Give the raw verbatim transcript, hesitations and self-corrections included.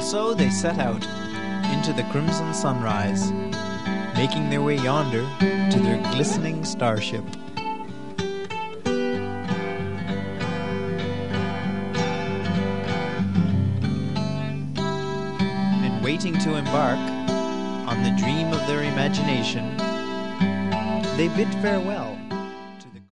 So they set out into the crimson sunrise, making their way yonder to their glistening starship. And waiting to embark on the dream of their imagination, they bid farewell